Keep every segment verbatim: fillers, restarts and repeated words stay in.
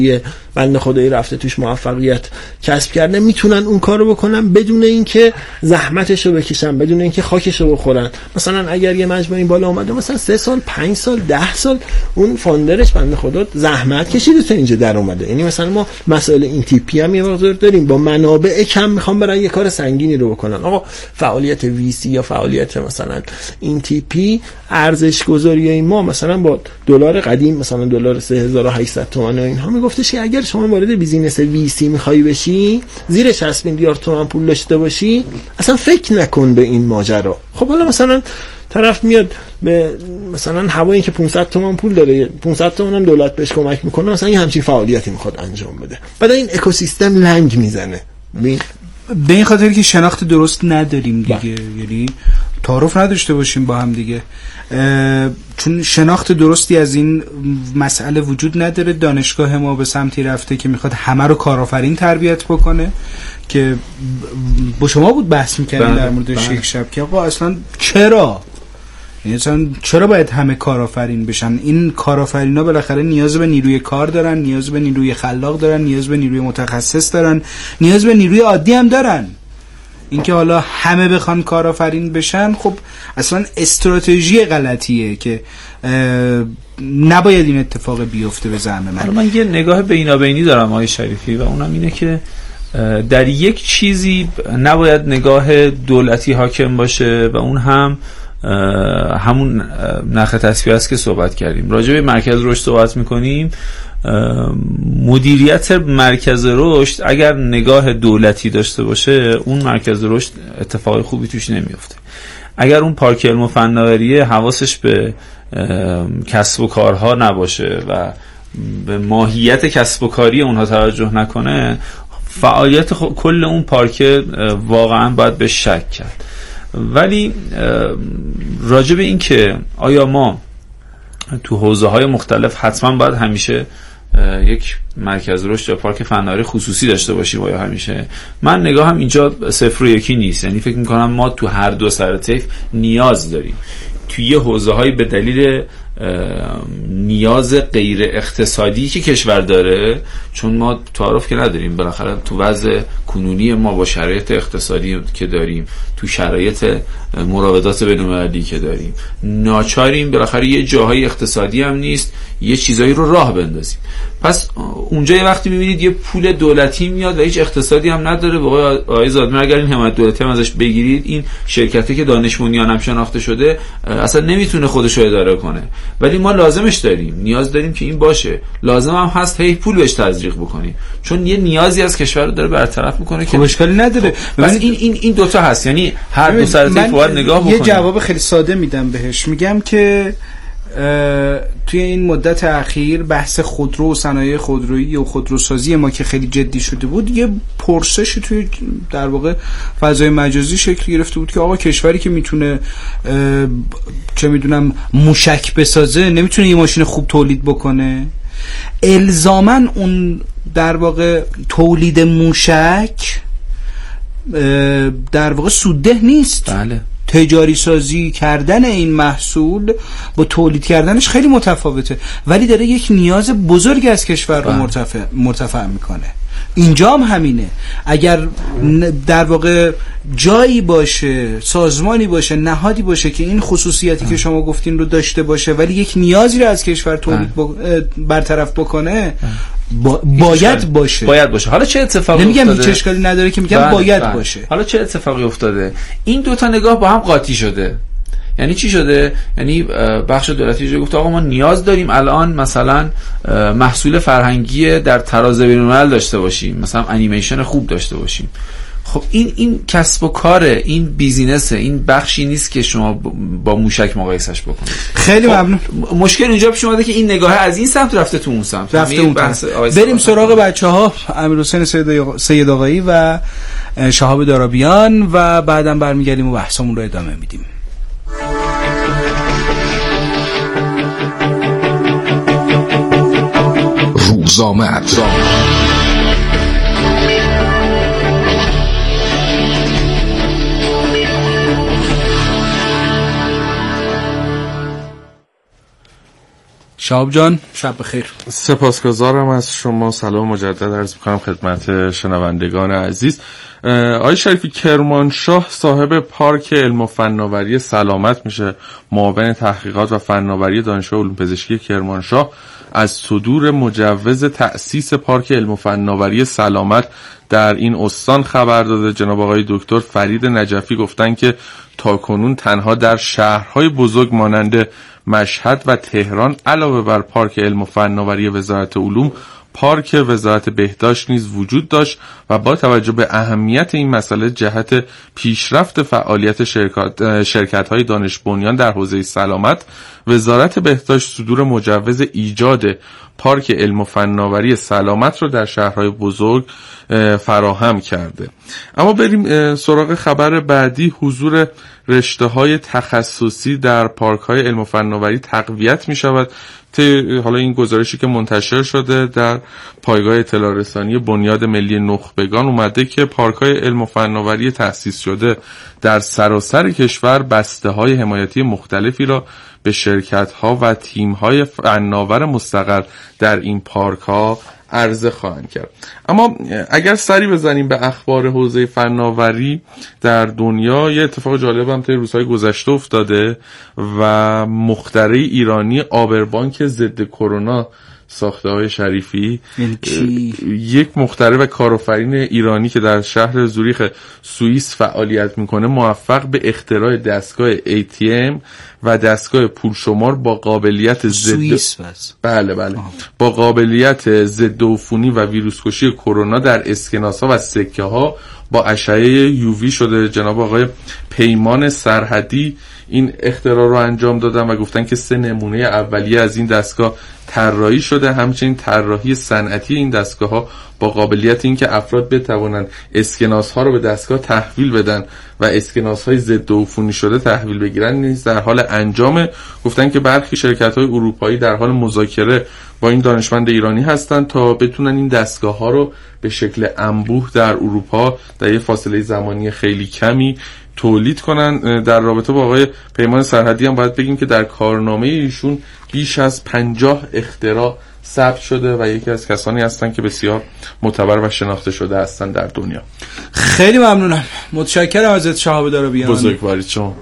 یه بنده خدایی رفته توش موفقیت کسب کرده میتونن اون کارو بکنن بدون اینکه زحمتشو بکشن، بدون اینکه خاکشو بخورن. مثلا اگر یه مجموعه بالا اومده مثلا سه سال پنج سال ده سال اون فاندرش بنده خدا زحمت کشیده تا اینجا در اومده. یعنی مثلا ما مسائل این تیپی هم یه مقدار داریم، با منابع کم میخوام برن یه کار سنگینی رو بکنن. آقا فعالیت وی سی یا فعالیت مثلا این تیپی ارزش گذاری ما مثلا با دلار قدیم مثلا دلار سه هزار و هشتصد تومان و اینها میگفتش که اگر شما وارد بیزینس وی سی میخوای بشی، زیر شصت میلیارد تومان پول داشته باشی، اصلا فکر نکن به این ماجرا. خب حالا مثلا طرف میاد به مثلا هوایی که پانصد تومان پول داره، پانصد تومان هم دولت بهش کمک میکنه، مثلا یه همچین فعالیتی میخواد انجام بده، بعد این اکوسیستم لنگ میزنه. به این خاطر که شناخت درست نداریم دیگه، یعنی تعارف نداشته باشیم با هم دیگه، چون شناخت درستی از این مسئله وجود نداره. دانشگاه ما به سمتی رفته که میخواد همه رو کارآفرین تربیت بکنه، که با شما بود بحث میکردیم در موردش یک شب که آقا اصلا چرا یعنی اصلا چرا باید همه کارآفرین بشن؟ این کارآفرینا بالاخره نیاز به نیروی کار دارن، نیاز به نیروی خلاق دارن، نیاز به نیروی متخصص دارن، نیاز به نیروی عادی هم دارن. اینکه حالا همه بخوان کارآفرین بشن، خب اصلا استراتژی غلطیه که نباید این اتفاق بیفته به زعم من. من یه نگاه بینابینی دارم آقای شریفی و اونم اینه که در یک چیزی نباید نگاه دولتی حاکم باشه و اون هم همون نرخ تصفیه است که صحبت کردیم. راجع به مرکز رشد صحبت میکنیم. مدیریت مرکز رشد اگر نگاه دولتی داشته باشه، اون مرکز رشد اتفاق خوبی توش نمیفته. اگر اون پارک علم و فناوریه حواسش به کسب و کارها نباشه و به ماهیت کسب و کاری اونها توجه نکنه، فعالیت کل اون پارک واقعا باید به شک کرد. ولی راجع به این که آیا ما تو حوزه های مختلف حتما باید همیشه یک مرکز رشد یا پارک فناوری خصوصی داشته باشیم، یا همیشه، من نگاهم اینجا صفر و یکی نیست. یعنی فکر میکنم ما تو هر دو سر طیف نیاز داریم. توی یه حوزه های به دلیل نیاز غیر اقتصادی که کشور داره، چون ما تعارف که نداریم، بالاخره تو وضع کنونی ما با شرایط اقتصادی که داریم، تو شرایط مراودات بین‌المللی که داریم، ناچاریم بالاخره یه جاهای اقتصادی هم نیست یه چیزایی رو راه بندازیم. پس اونجا یه وقتی میبینید یه پول دولتی میاد و هیچ اقتصادی هم نداره. به آقای زادمر اگر این حمایت دولتی هم ازش بگیرید، این شرکتی که دانش بنیان هم شناخته شده اصلا نمیتونه خودش رو اداره کنه. ولی ما لازمش داریم، نیاز داریم که این باشه. لازم هم هست هی پول بهش تزریق بکنیم، چون یه نیازی از کشور رو داره برطرف میکنه که اشکالی نداره. بس این این این دو تا هست. یعنی هر دو سر طیف باید نگاه بکنیم. یه جواب خیلی ساده میدم بهش، میگم که توی این مدت اخیر بحث خودرو و صنایع خودرویی و خودروسازی ما که خیلی جدی شده بود، یه پرسش توی در واقع فضای مجازی شکل گرفته بود که آقا کشوری که میتونه چه میدونم موشک بسازه، نمیتونه یه ماشین خوب تولید بکنه؟ الزاماً اون در واقع تولید موشک در واقع سودده نیست. بله. تجاری سازی کردن این محصول با تولید کردنش خیلی متفاوته، ولی داره یک نیاز بزرگی از کشور رو مرتفع مرتفع میکنه. اینجا هم همینه. اگر در واقع جایی باشه، سازمانی باشه، نهادی باشه که این خصوصیتی که شما گفتین رو داشته باشه، ولی یک نیازی رو از کشور تولید ب... برطرف بکنه، با... باید باشه. باید باشه. حالا چه اتفاقی نمیگم افتاده؟ هیچ اشکالی نداره که میگم بله، باید بله. باشه. حالا چه اتفاقی افتاده؟ این دو تا نگاه با هم قاطی شده. یعنی چی شده؟ یعنی بخش دولتی جو گفت آقا ما نیاز داریم الان مثلا محصول فرهنگی در تراز بین‌الملل داشته باشیم، مثلا انیمیشن خوب داشته باشیم. خب این این کسب و کاره، این بیزینسه، این بخشی نیست که شما با موشک مقایسش بکنید. خیلی خب ممنون. مشکل اینجا پیش اومده که این نگاه از این سمت رفته تو اون سمت، رفته اون بریم سراغ بچه‌ها، امیرحسین سید آقایی و شهاب دارابیان، و بعدم برمیگردیم و بحثمون رو ادامه میدیم. روزآمد شهاب جان شب بخیر. سپاسگزارم از شما. سلام مجدد عرض می‌کنم خدمت شنوندگان عزیز. آقای شریفی، کرمانشاه صاحب پارک علم و فناوری سلامت میشه. معاون تحقیقات و فناوری دانشگاه علوم پزشکی کرمانشاه از صدور مجوز تأسیس پارک علم و فناوری سلامت در این استان خبر داده. جناب آقای دکتر فرید نجفی گفتن که تاکنون تنها در شهرهای بزرگ مانند مشهد و تهران علاوه بر پارک علم و فناوری وزارت علوم، پارک وزارت بهداشت نیز وجود داشت و با توجه به اهمیت این مسئله جهت پیشرفت فعالیت شرکت شرکت‌های دانش بنیان در حوزه سلامت، وزارت بهداشت صدور مجوز ایجاد پارک علم و فناوری سلامت رو در شهرهای بزرگ فراهم کرده. اما بریم سراغ خبر بعدی. حضور رشته‌های تخصصی در پارک‌های علم و فناوری تقویت می‌شود. حالا این گزارشی که منتشر شده در پایگاه اطلاع رسانی بنیاد ملی نخبگان اومده که پارک‌های علم و فناوری تأسیس شده در سراسر کشور بسته‌های حمایتی مختلفی را به شرکت‌ها و تیم‌های فناور مستقر در این پارک‌ها عرضه خواهند کرد. اما اگر سری بزنیم به اخبار حوزه فناوری در دنیا، یه اتفاق جالب هم طی روزهای گذشته افتاده و مخترع ایرانی آبربانک ضد کرونا ساخته های شریفی، یک مخترع و کارآفرین ایرانی که در شهر زوریخ سوئیس فعالیت میکنه، موفق به اختراع دستگاه ای تی ام و دستگاه پول شمار با قابلیت ضد بله بله آه. با قابلیت ضد عفونی و ویروس کشی کرونا در اسکناس‌ها و سکه‌ها با اشعه یووی شده. جناب آقای پیمان سرحدی این اختراع رو انجام دادن و گفتن که سه نمونه اولیه از این دستگاه طراحی شده. همچنین طراحی صنعتی این دستگاه‌ها با قابلیت این که افراد بتوانند اسکناس‌ها رو به دستگاه تحویل بدن و اسکناس‌های ضد عفونی شده تحویل بگیرن نیز در حال انجام. گفتن که برخی شرکت‌های اروپایی در حال مذاکره با این دانشمند ایرانی هستند تا بتونن این دستگاه‌ها رو به شکل انبوه در اروپا در یه فاصله زمانی خیلی کمی تولید کنن. در رابطه با آقای پیمان سرحدی هم باید بگیم که در کارنامه ایشون بیش از پنجاه اختراع ثبت شده و یکی از کسانی هستن که بسیار معتبر و شناخته شده هستن در دنیا. خیلی ممنونم. متشکرم ازت شهاب دارابیان. بزرگوارید شما.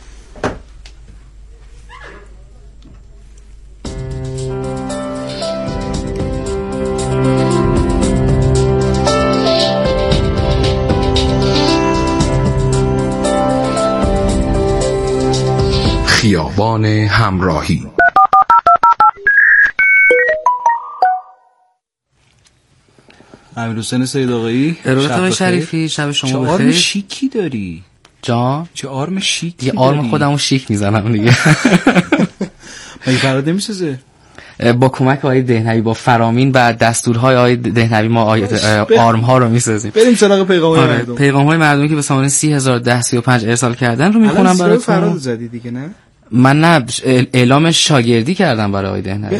خیابان همراهی. امیرحسین سید آقایی، ارادت شریفی، شب شما بخیر. چه آرم شیکی داری جان؟ چه آرم شیکی یه آرم خودمو شیک میزنم دیگه. مگه فراد نمیسازه؟ با کمک آقای دهنوی با فرامین و دستورهای آقای دهنوی ما آرم ها رو میسازیم. بریم سراغ پیغام های مردم. پیغام های مردمی که به سامانه سی هزار و ده سی و پنج ارسال کردن رو میخونم براتون. فراد زدی دیگه نه؟ من نه، اعلام شاگردی کردم برای آقای دهنوی.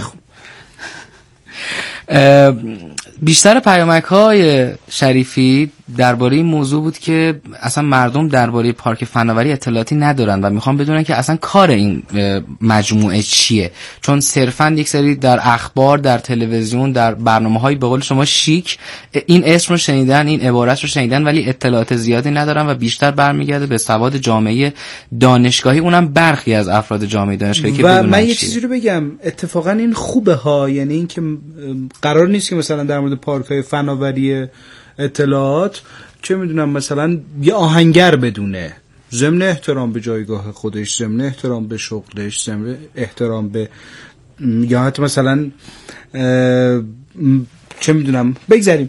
بیشتر پیامک های شریفی درباره این موضوع بود که اصلا مردم درباره پارک فناوری اطلاعاتی ندارن و میخوان بدونن که اصلا کار این مجموعه چیه، چون صرفا یک سری در اخبار، در تلویزیون، در برنامه‌های به قول شما شیک این اسم رو شنیدن، این عبارت رو شنیدن، ولی اطلاعات زیادی ندارن و بیشتر برمیگرده به سواد جامعه دانشگاهی، اونم برخی از افراد جامعه دانشگاهی که بدونن. و من یه چیزی رو بگم، اتفاقا این خوبه ها، یعنی این که قرار نیست که مثلا در مورد پارک‌های فناوری اطلاعات چه میدونم مثلا یه آهنگر بدونه، ضمن احترام به جایگاه خودش، ضمن احترام به شغلش، ضمن احترام به یا حتی مثلا چه میدونم بگذاریم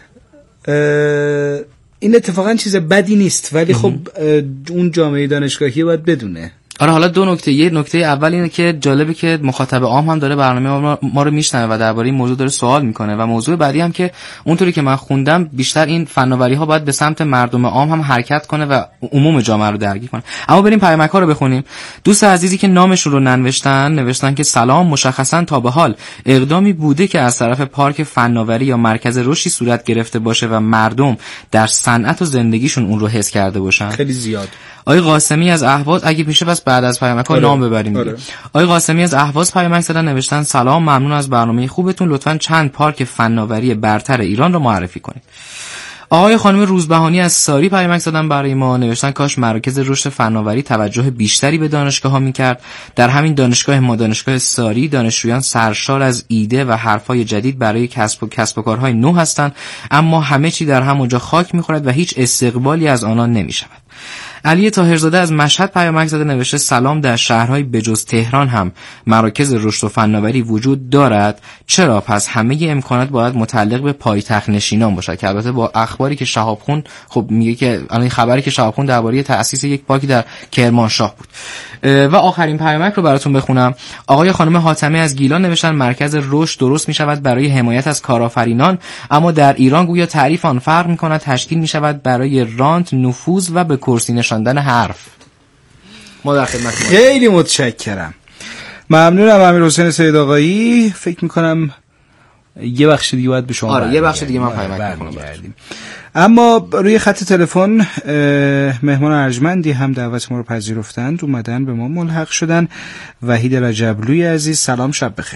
این اتفاقا چیز بدی نیست، ولی خب اون جامعه دانشگاهی باید بدونه. آره، حالا دو نکته. یه نکته اول اینه که جالبه که مخاطب عام هم داره برنامه ما رو میشنوه و درباره این موضوع داره سوال میکنه، و موضوع بعدی هم که اونطوری که من خوندم بیشتر این فناوری ها باید به سمت مردم عام هم حرکت کنه و عموم جامعه رو درگیر کنه. اما بریم پیامک ها رو بخونیم. دوست عزیزی که نامشون رو ننوشتن نوشتن که سلام، مشخصا تا به حال اقدامی بوده که از طرف پارک فناوری یا مرکز رشدی صورت گرفته باشه و مردم در صنعت و زندگیشون اون رو حس کرده باشن؟ خیلی زیاد. آقای قاسمی از اهواز، اگه میشه بس بعد از پیامک ها نام ببریم. آره. آقای قاسمی از اهواز پیامک زدن، نوشتن سلام، ممنون از برنامه خوبتون، لطفاً چند پارک فناوری برتر ایران رو معرفی کنید. آقای خانم روزبهانی از ساری پیامک زدن برای ما، نوشتن کاش مراکز رشد فناوری توجه بیشتری به دانشگاه‌ها می‌کرد. در همین دانشگاه ما، دانشگاه ساری، دانشجویان سرشار از ایده و حرفای جدید برای کسب و کسب و کارهای نو هستند، اما همه چی در همونجا خاک می‌خورد و هیچ استقبالی از آنان نمی‌شود. علی طاهرزاده از مشهد پیامک زده، نوشته سلام، در شهرهای بجز تهران هم مراکز رشد و فناوری وجود دارد، چرا پس همه امکانات باید متعلق به پایتخت نشینان باشد؟ که البته با اخباری که شهابخون خب میگه که الان خبری که شهابخون درباره تأسیس یک پارک در کرمانشاه بود. و آخرین پیامک رو براتون بخونم. آقای خانم حاتمی از گیلان نوشتن مرکز رشد درست میشود برای حمایت از کارآفرینان، اما در ایران گویا تعریف آن فرق میکند، تشکیل میشود برای رانت، نفوذ و به کرسی نشاندن حرف. ما در خدمت. خیلی متشکرم، ممنونم امیرحسین سید آقایی. فکر میکنم یه بخش دیگه باید به شما آره یه بخش دیگه من پیامک میکنم. اما روی خط تلفن مهمان ارجمندی هم دعوت ما رو پذیرفتند، اومدن به ما ملحق شدن. وحید رجبلوی عزیز، سلام، شب بخیر.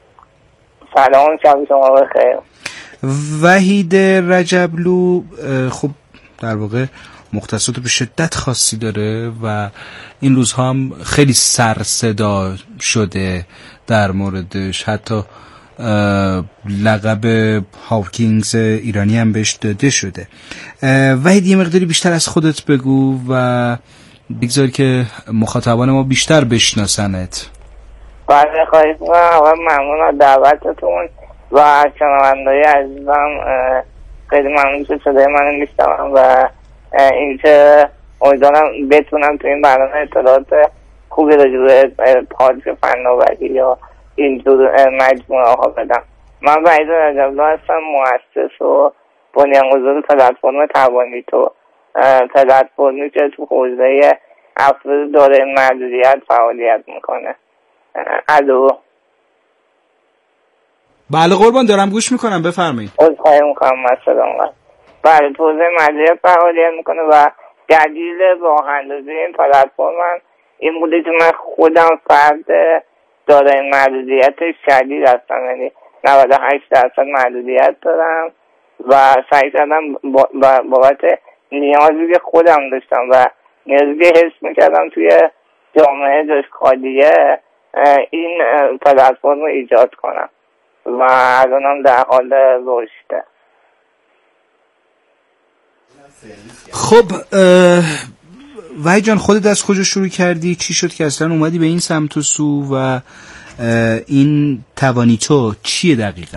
سلام، شب شما بخیر. وحید رجبلو خب در واقع مختصات به شدت خاصی داره و این روزها هم خیلی سر صدا شده در موردش، حتی لقب هاوکینگز ایرانی هم بهش داده شده. وحید یه مقداری بیشتر از خودت بگو و بگذار که مخاطبان ما بیشتر بشناسنت. بله خواهید ما ممنون از دعوتتون و شنونده‌های عزیزم، خیلی ممنون که صدای منو میشنون و اینکه امیدوارم بتونم تو این برنامه اطلاعات خوبی راجع به پارک فناوری یا اینجور مجموعه ها بدم. من وحید رجبلو هستم، مؤسس و بنیانگذار پلتفرم توانیتو، پلتفرمی که تو حوزه افراد دارای محدودیت فعالیت میکنه. الو. بله قربان، دارم گوش میکنم، بفرمایید. عذرخواهی میکنم مثلا. بله، تو حوزه محدودیت فعالیت میکنه و دلیل راه اندازی این پلتفرم این بوده که من خودم فرد دارای محدودیت شدید هستم، یعنی نود و هشت درصد محدودیت دارم و سعی کردم بابت نیازی که خودم داشتم و نیازی که حس میکردم توی جامعه دانشگاهیه این پلتفرم رو ایجاد کنم و الانم در حال رشده. خب وحید جان، خودت از کجا شروع کردی؟ چی شد که اصلا اومدی به این سمت و سو و این توانیتو چیه دقیقاً؟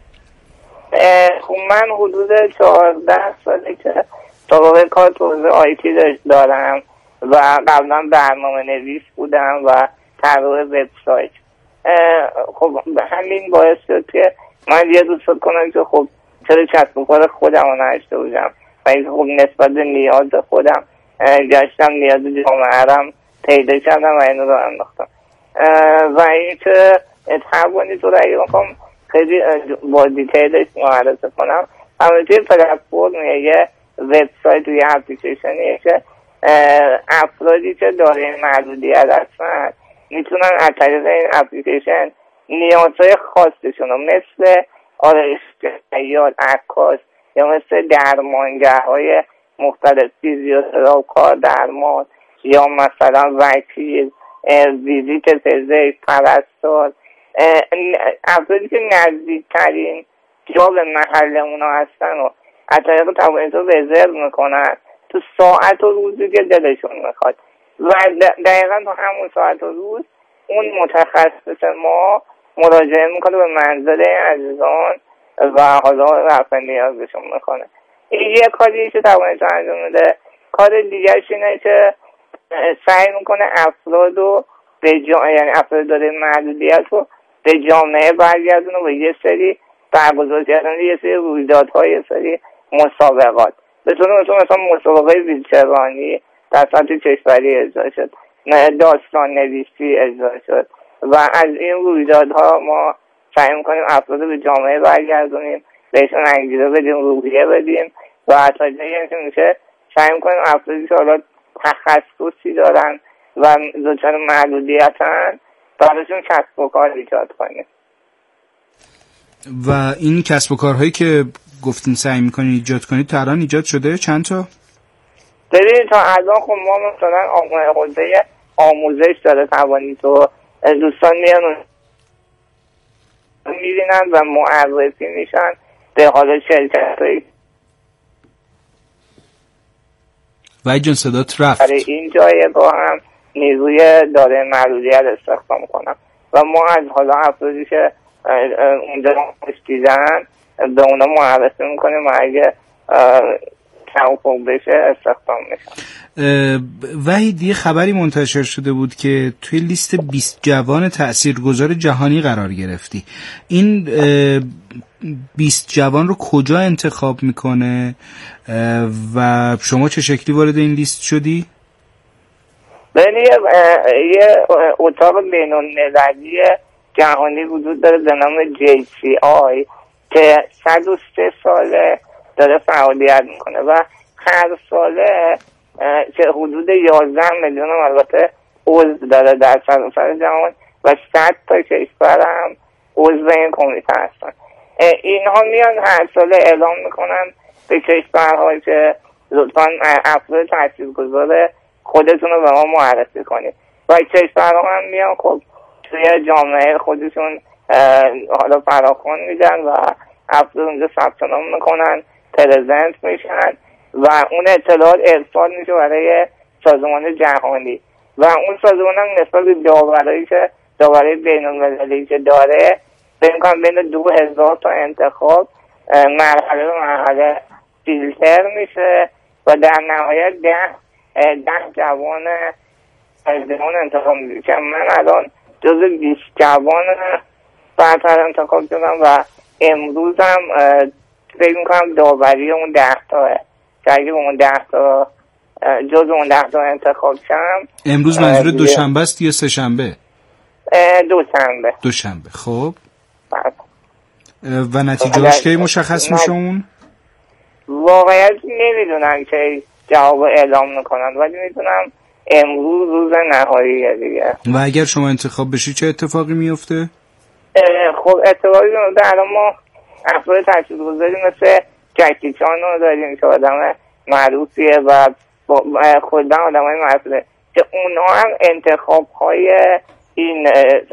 خب من حدود چهارده ساله که سابقه کار تو حوزه آیتی دارم و قبلا برنامه نویس بودم و طراح وبسایت. خب همین باعث شد که من یه روز فکر کنم که خب چرا کسب و کار خودم رو نداشته باشم و این خب نسبت به نیاز خودم گشتم نیاز جامعه رم پیدا کردم و این رو انداختم و این که اتحبانی تو رایی میخوام خیلی با دیتیلش معرضه کنم. اما توی پلتفرم یه وبسایت و یه اپلیکیشنیه که افرادی که دارای محدودیت هستن میتونن از طریق این اپلیکیشن نیازهای خاصشون رو مثل آرایشگر، عکاس یا مثل درمانگرهای مختلف، فیزیوتراپ، کار درمان یا مثلا وکیل، ویزیت پزشک، پرستار، افرادی که نزدیکترین جا به محل اونا هستن و از طریق توانیتو رزرو میکنن تو ساعت و روزی که دلشون میخواد و دقیقا تو همون ساعت و روز اون متخصص ما مراجعه میکنه به منزل عزیزان و حالا رفع نیازشون میکنه. این یه کاری که توانیتو انجام میده. کار دیگرش اینه که سعی میکنه افراد رو به جا... یعنی افراد داره محدودیت رو به جامعه برگردونه و یه سری برگزار کردن یه سری رویدادهای، یه سری مسابقات. به طور مثلا مثلا مسابقه ویلچرانی در سطح کشوری اجرا شد، داستان نویسی اجرا شد و از این رویدادها ما سعی میکنیم افراد به جامعه برگردونیم، بهشون انگیزه بدیم، روحیه بدیم و تا جایی که میشه سعی میکنیم افرادی که حالا تخصصی دارن و دچار محدودیتن براشون کسب و کار ایجاد کنیم. و این کسب و کارهایی که گفتین سعی میکنید ایجاد کنید تا الان ایجاد شده چند تا؟ ببینید تا الان خب ما مثلا حوزه آموزش داره توانید و دوستان میان میبینن و معرفی میشن به حال شرکت هایی و جان صدات رفت. برای این جایه با هم نیروی داره محدودیت استخدام کنم و ما از حالا افرادی که اونجا دیدن به اونا معرفی میکنیم و اگه توافق بشه استخدام میشن. وحید یه خبری منتشر شده بود که توی لیست بیست جوان تاثیرگذار جهانی قرار گرفتی. این بیست جوان رو کجا انتخاب میکنه و شما چه شکلی وارد این لیست شدی؟ ببینید یه اتاق بین‌المللی جهانی وجود داره به نام جی سی آی که صد و سه ساله داره فعالیت میکنه و هر ساله که حدود یازده میلیون البته عضو داره در سراسر جهان و صد تا کشور هم عضو این کمیته هستن. اینها میان هر ساله اعلام میکنن به کشورهایی که لطفاً افراد تاثیرگذار خودتون رو به ما معرفی کنید و کشورها هم میان خب توی جامعه خودشون حالا فراخوان میدن و افراد اونجا ثبت نام میکنن، پرزنت میشن و اون اطلاعات ارسال میشه برای سازمان جهانی و اون سازمان هم نسبت به داورایی که داورای بین‌المللی که داره فکر کنم بین دو هزار تا انتخاب مرحله به مرحله فیلتر میشه و در نهایت ده ده جوان جوان انتخاب میشه که من الان جز بیست جوان برتر انتخاب شدم و امروز هم فکر میکنم داوری اون ده تاه که اگه اون ده تا جز اون ده تا انتخاب شم. امروز منظور دوشنبه است یا سه شنبه؟ دوشنبه. دوشنبه. خب بله. و نتیجهش کی مشخص میشه اون؟ واقعیت نمیدونم که جواب اعلام میکنن ولی میدونم امروز روز نهاییه دیگه. و اگر شما انتخاب بشی چه اتفاقی میفته؟ خب اتفاقی میفته الان ما افراد تاثیرگذاری مثل جکی چان رو داریم که آدم معروفیه و خودم آدم های معروفیه که اونا هم انتخاب های این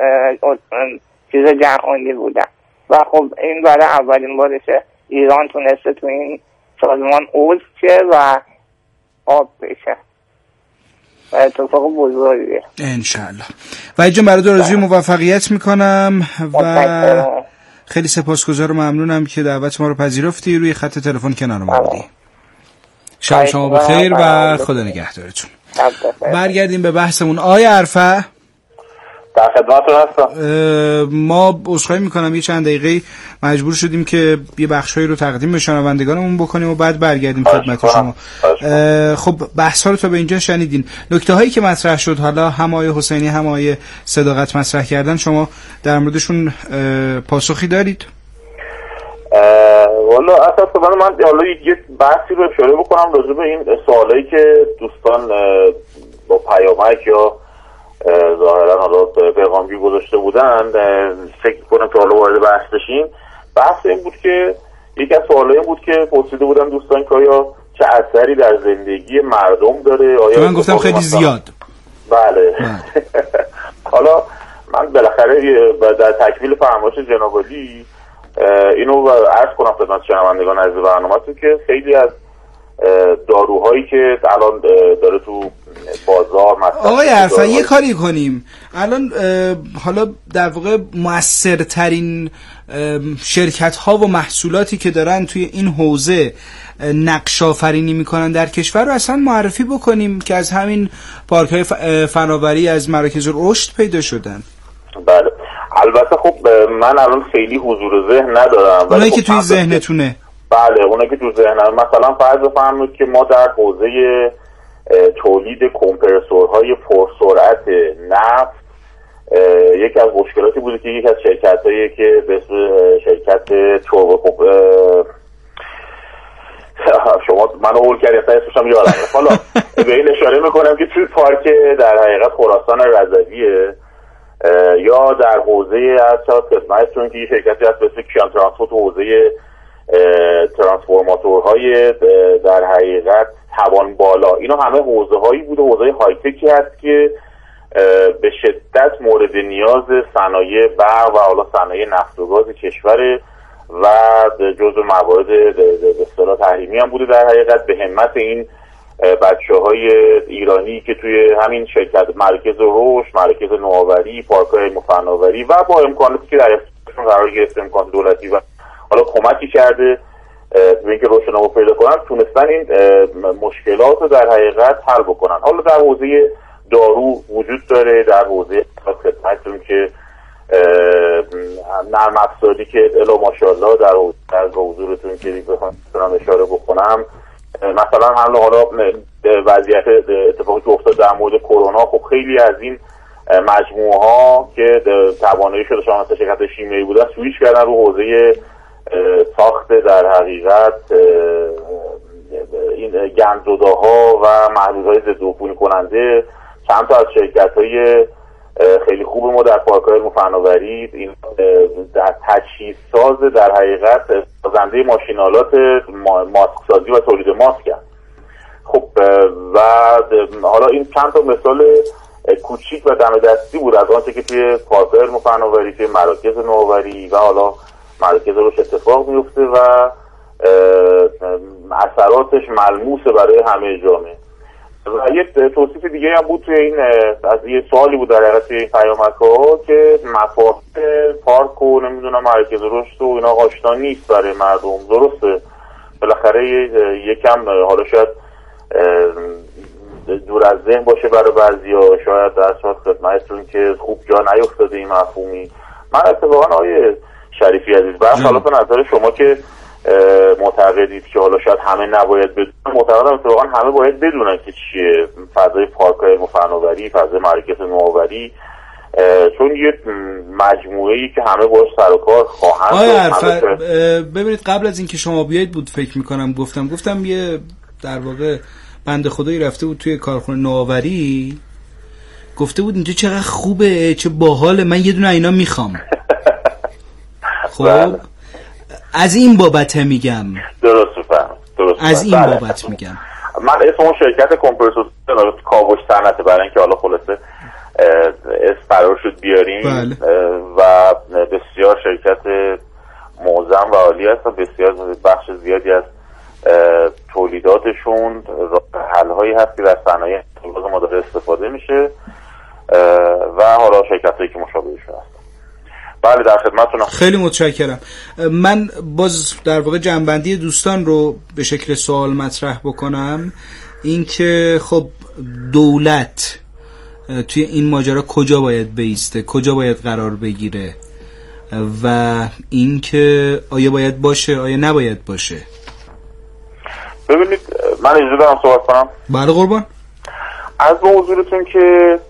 چیز جهانی بودن و خب این برای اولین بارشه ایران تونسته تو این سازمان عضو شه و آب بشه و اتفاق بزرگیه انشالله. و اینجا برای آرزوی موفقیت میکنم و خیلی سپاسگزار و ممنونم که دعوت ما رو پذیرفتی روی خط تلفن کنار ما بودی. شب شما بخیر و خدا نگهدارتون. برگردیم به بحثمون. آیا عرفه در خدمتتون هستم. ما عذرخواهی میکنم یه چند دقیقه مجبور شدیم که یه بخشایی رو تقدیم به شنوندگانمون بکنیم و بعد برگردیم خدمت شما. خب بحث ها رو تا به اینجا شنیدین. نکته هایی که مطرح شد حالا هم آقای حسینی هم آقای صداقت مطرح کردن شما در موردشون پاسخی دارید؟ والا اساسا من حالا یه بحثی رو اشاره بکنم راجع به این سوالایی که دوستان با پیامک یا ظاهرا حالا پیغامگی گذاشته بودن فکر کنم که حالا وارد بحث بشیم. بحث این بود که یکی از سوالایی بود که پرسیده بودن دوستان که آیا چه اثری در زندگی مردم داره. آیا من گفتم خیلی زیاد. بله. حالا من بالاخره در تکمیل فرمایش جناب عالی اینو عرض کنم خدمت شنوندگان عزیز برنامه‌تون که خیلی از داروهایی که الان داره تو بازار مصرف آقای عرفان یه کاری کنیم الان حالا در واقع مؤثرترین شرکت ها و محصولاتی که دارن توی این حوزه نقش آفرینی میکنن در کشور رو اصلا معرفی بکنیم که از همین پارک های فناوری از مراکز رشد پیدا شدن. بله البته خب من الان خیلی حضور ذهن ندارم اونایی که توی ذهنتونه. بله اونایی که تو ذهنم مثلا فرض بفرمایید که ما در حوزه تولید کمپرسورهای پرسرعت نفت یکی از مشکلاتی بوده که یکی از شرکتایی که به اسم شرکت توربو شما منو هول کردید اسمش هم یادم حالا به این اشاره میکنم که توی پارک در حقیقت خراسان رضویه یا در حوزه از خدمتتون که یه شرکتی هست به اسم کیان ترانسپورت، حوزه ترانسفورماتورهای در حقیقت توان بالا، اینا همه حوزه هایی بوده، حوزه های تکی هست که به شدت مورد نیاز صنایع برق و حالا صنایع نفت و گاز کشور و جزو موارد به اصطلاح تحریمی هم بوده. در حقیقت به همت این بچه‌های ایرانی که توی همین شرکت مرکز رشد، مرکز نوآوری، پارک‌های فناوری و با امکاناتی که در اختیارشون قرار گرفته، امکانات دولتی و حالا کمکی کرده به اینکه رشد نو پیدا کنن، تونستن این مشکلات رو در حقیقت حل بکنن. حالا در حوزه دارو وجود داره، در حوزه خدمتتون که نرم افزاری که الا ماشاءالله در در حضورتون که بخوام اشاره بکنم، مثلا حالا حالا وضعیت اتفاقی که افتاد در مورد کرونا، خب خیلی از این مجموعه ها که توانایی شده شما مثلا شرکت شیمیایی بودن سویچ کردن رو حوزه ساخت در حقیقت این گندزداها و محلول‌های ضد عفونی کننده. چند تا از شرکت‌های خیلی خوب ما در پارک‌های فناوری این در تجهیز ساز در حقیقت سازنده ماشینالات ماسک سازی و تولید ماسک. خب و حالا این چند تا مثال کوچیک و دم دستی بود از آنچه که توی پارک‌های فناوری، توی مراکز نوآوری و حالا مراکز روش اتفاق میفته و اثراتش ملموسه برای همه جامعه. و یه توصیف دیگه هم بود توی این از یه سوالی بود در حقیقت توی این پیامک‌ها که مفاهیم پارک و نمیدونم مراکز رشد و اینا آشنا نیست برای مردم. درسته بالاخره یکم حالا شاید دور از ذهن باشه برای بعضیا، شاید در صورت خدمتتون که خوب جا نیفتاده این مفهومی. من اتفاقا آیه شریفی عزیز بحث حالا تو نظر شما که معتقدید که حالا شاید همه نباید بدونن، معتقدم اتفاقا همه باید بدونن که چیه فضای پارک‌های فناوری، فضای مراکز نوآوری، چون یه مجموعه‌ای که همه باش سر و کار خواهند. آره ببینید قبل از اینکه شما بیایید بود فکر می‌کنم گفتم گفتم یه در واقع بنده خدایی رفته بود توی کارخونه نوآوری، گفته بود اینجا چقدر خوبه، چه باحاله، من یه دونه اینا میخوام. خب از این بابت میگم. درست فهم. درست از این بله. بابت میگم. من اسم اون شرکت کمپرسور کاوش صنعت برای اینکه حالا خلاصه اسم قرار شد بیاریم بله. و بسیار شرکت معظم و عالی است و بسیار بخش زیادی از تولیداتشون حل‌هایی هست که در صنایع تولید ما داره استفاده میشه و حالا شرکتایی که مشابهشون هست. بله در خدمتتونم. خیلی متشکرم. من باز در واقع جنبندی دوستان رو به شکل سوال مطرح بکنم، این که خب دولت توی این ماجرا کجا باید بایسته، کجا باید قرار بگیره و این که آیا باید باشه آیا نباید باشه. ببینید من اجازه دارم صحبت کنم؟ بله قربان. از موضوعتون که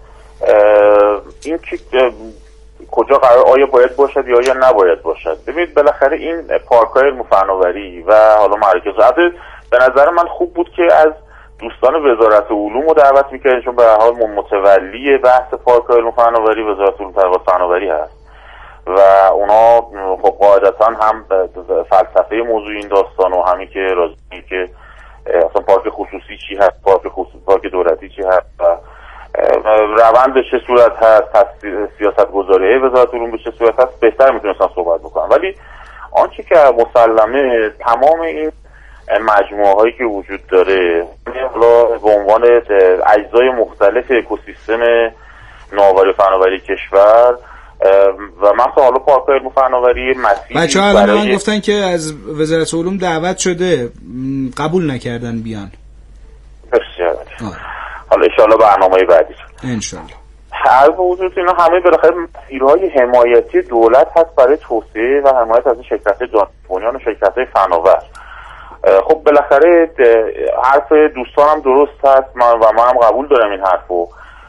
این که کجا قرار آیا باید باشد یا آیا نباید باشد، ببینید بالاخره این پارک‌های فناوری و حالا مراکز رشد به نظر من خوب بود که از دوستان وزارت علوم رو دعوت می‌کردن، چون به هر حال متولی بحث پارک‌های علوم وزارت علوم و فناوری هست و اونا خب قاعدتاً هم فلسفه موضوع این داستان و همین که راضی که اصلا پارک خصوصی چی هست، پارک خصوصی پارک دولتی چی هست و روند به چه صورت هست، سیاست گذاری وزارت علوم به چه صورت هست، بهتر میتونستم صحبت بکنم. ولی آنچه که مسلمه تمام این مجموعه هایی که وجود داره حالا به عنوان اجزای مختلف اکوسیستم نوآوری فناوری کشور و مثلا حالا پارک‌های علم فناوری مسیحی بچه‌ها الان من گفتن که از وزارت علوم دعوت شده قبول نکردن بیان. بسیار حالا ان شاءالله برنامه بعدی ان شاءالله. هر موضوع اینا همه بالاخره مسیرهای حمایتی دولت هست برای توسعه و حمایت از شرکت‌های دانشجویان و شرکت‌های فناور. خب بالاخره حرف دوستانم درست هست من و منم قبول دارم این حرفو.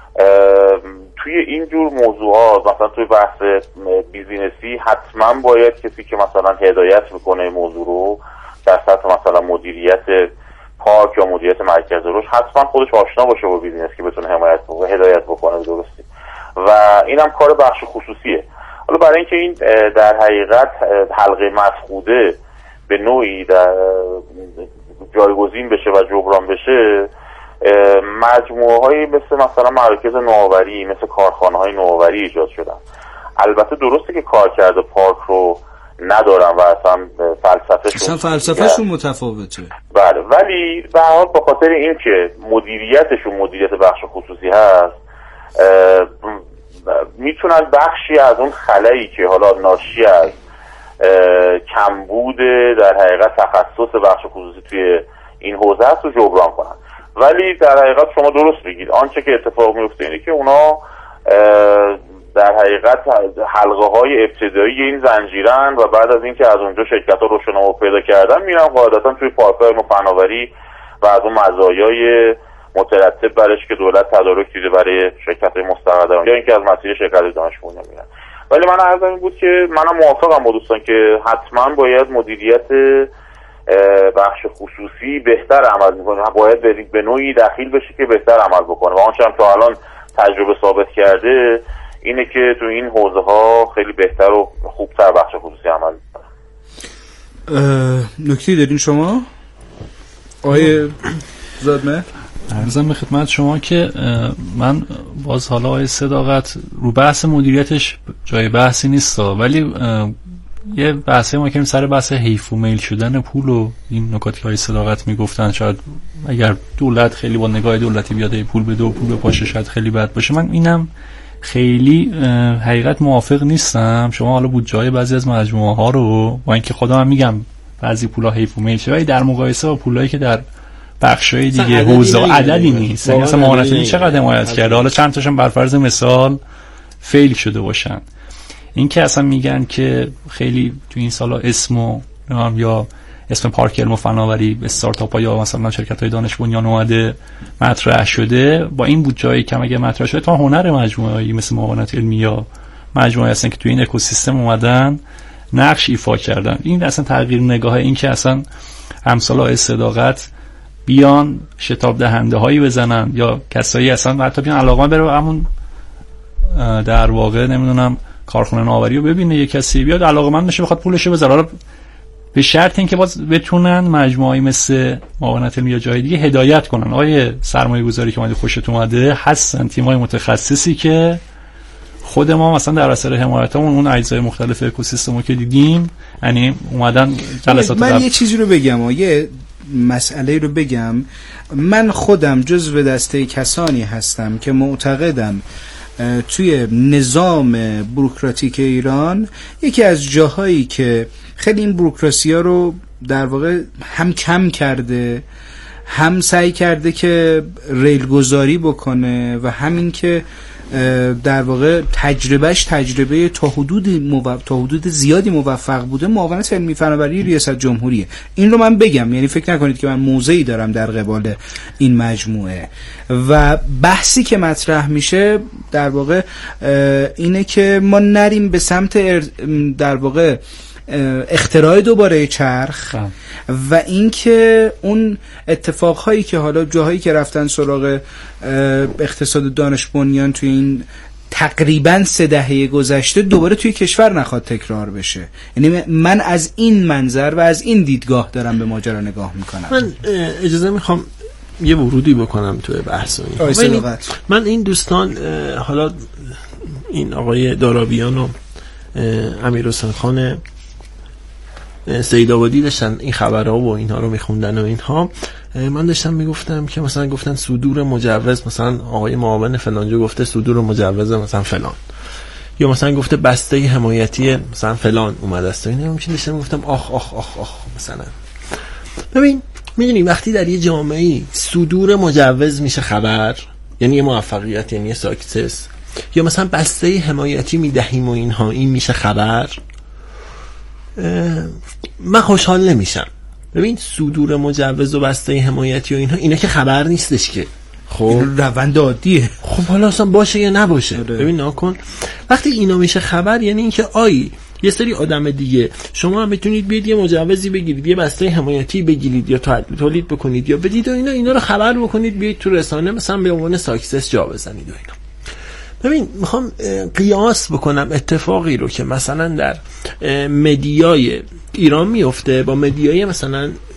توی این جور موضوعات مثلا توی بحث بیزینسی حتما باید کسی که مثلا هدایت میکنه موضوع رو در سطح مثلا مدیریت پارک یا مدیریت مرکز رشد حتما خودش آشنا باشه با بیزینس که بتونه حمایت و هدایت بکنه درستی و اینم کار بخش خصوصیه. حالا برای اینکه این در حقیقت حلقه مفقوده به نوعی در جایگزین بشه و جبران بشه، مجموعه هایی مثل مثلا مراکز نوآوری، مثل کارخانه های نوآوری ایجاد شدن. البته درسته که کارکرد پارک رو ندارن و اصلا فلسفه‌شون اصلا فلسفه‌شون متفاوته. بله، ولی به هر حال به خاطر اینکه مدیریتشون مدیریت بخش خصوصی هست، میتونن بخشی از اون خلایی که حالا ناشی از کمبود در حقیقت تخصص بخش خصوصی توی این حوزه هست رو جبران کنن. ولی در حقیقت شما درست بگید، آنچه که اتفاق میفته اینه که اونا در حقیقت حلقه های ابتدایی این زنجیرن و بعد از اینکه از اونجا شرکت ها روشنامو پیدا کردن میرن قاعدتا توی پارک های فناوری و از اون مزایای مترتب برش که دولت تدارک دیده برای شرکت های مستقر یا اینکه از مسیر شرکت دانش بنیان میرن. ولی من عرضم این بود که منم موافقم با دوستان که حتما باید مدیریت بخش خصوصی بهتر عمل میکنه، باید به نوعی دخیل بشه که بهتر عمل بکنه و آنچه هم تا الان تجربه ثابت کرده اینه که تو این حوزه ها خیلی بهتر و خوبتر بخش خصوصی عمل میکنه. نکته دارین شما؟ آیه زادمه؟ عرضم به خدمت شما که من باز حالا آیه صداقت رو بحث مدیریتش جای بحثی نیست، ولی یه بحثه ما کنیم سر بحث حیف و میل شدن پول و این نکاتی که آیه صداقت میگفتن. شاید اگر دولت خیلی با نگاه دولتی بیاد پول بده و پول به پاشه شاید خیلی بد باشه. من اینم خیلی حقیقت موافق نیستم. شما حالا بودجه‌های بعضی از مجموعه ها رو با اینکه خدا هم میگم بعضی پولا حیف و میل شه، ولی در مقایسه با پولایی که در بخشای دیگه حوزه عددی نیست. یعنی مثلا معاونت چقدر حمایت کرده، حالا چند تاشون بر فرض مثال فیل شده باشن. این که اصلا میگن که خیلی تو این سالا اسمو یا اسم پارک علم و فناوری استارتاپ ها یا مثلا شرکت های دانش بنیان اومده مطرح شده، با این بودجه‌ای کم اگه مطرح شده تا هنر مجموعه‌ای مثل معاونت علمی یا مجموعه هستن که تو این اکوسیستم اومدن نقش ایفا کردن. این اصلا تغییر نگاه، این که اصلا همسالا صداقت بیان شتاب دهنده هایی بزنن یا کسایی اصلا حتی بیان علاقمند بره همون در واقع نمیدونم کارخونه نوآوری رو ببینه، یک کسی بیاد علاقمند نشه بخواد پولشو بذاره، حالا به شرط اینکه باز بتونن مجموعه‌ای مثل معاونت علمی یا جای دیگه هدایت کنن. آیه سرمایه گذاری که اومده خوشت اومده هستن تیم‌های متخصصی که خود ما مثلا در اثر حمایتمون اون اجزای مختلف اکوسیستمو که دیدیم یعنی اومدن جلسات. من در... یه چیزی رو بگم و یه مسئله رو بگم. من خودم جزو دسته کسانی هستم که معتقدم توی نظام بوروکراتیک ایران یکی از جاهایی که خیلی این بوروکراسی ها رو در واقع هم کم کرده، هم سعی کرده که ریل گذاری بکنه و همین که در واقع تجربهش تجربه تا حدود مو... تا حدود زیادی موفق بوده، معاونت علمی فناوری ریاست جمهوریه. این رو من بگم، یعنی فکر نکنید که من موضعی دارم در قبال این مجموعه. و بحثی که مطرح میشه در واقع اینه که ما نریم به سمت در واقع اختراع دوباره چرخ هم. و اینکه اون اتفاقهایی که حالا جاهایی که رفتن سراغ اقتصاد دانش بنیان توی این تقریبا سه دهه گذشته دوباره توی کشور نخواد تکرار بشه. یعنی من از این منظر و از این دیدگاه دارم به ماجرا نگاه میکنم. من اجازه میخوام یه ورودی بکنم توی بحث این. من این دوستان حالا این آقای دارابیان و امیرحسین خان سیدآبادی داشتن این خبرها و اینها رو میخوندن و اینها، من داشتم میگفتم که مثلا گفتن صدور مجوز، مثلا آقای معاون فلانجا گفته صدور مجوز مثلا فلان، یا مثلا گفته بسته حمایتی مثلا فلان اومده است. اینا میشه داشتم میگفتم آخ آخ آخ آخ مثلا ببین میدونی وقتی در یه جامعه صدور مجوز میشه خبر، یعنی یه موفقیت، یعنی یه ساکسس، یا مثلا بسته حمایتی میدهیم و اینها این میشه خبر، من خوشحال نمیشم. ببین صدور مجوز و بسته حمایتی و اینها اینا که خبر نیستش که، خب روند عادیه. خب حالا اصلا باشه یا نباشه. ببین ناکن وقتی اینا میشه خبر، یعنی اینکه آی یه سری آدم دیگه شما هم میتونید بیاید یه مجوزی بگیرید، یه بسته حمایتی بگیرید یا تولید بکنید یا بدید و اینا اینا رو خبر بکنید، بیاید تو رسانه مثلا به عنوان ساکسس جا بزنید و اینا. ببین میخوام قیاس بکنم اتفاقی رو که مثلا در مدیای ایران میفته با مدیای مثلا